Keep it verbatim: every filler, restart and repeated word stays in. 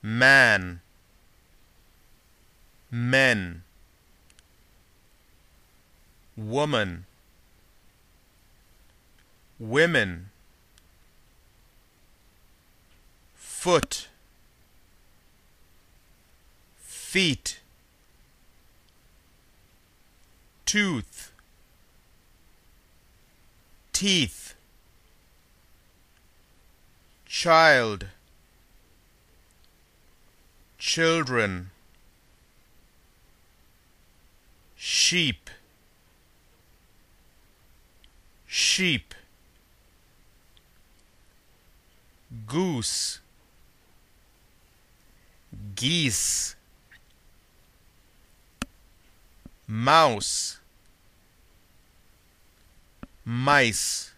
man, men, woman, women, foot, feet, tooth, teeth, child, children, sheep, sheep, goose, geese, mouse, mice,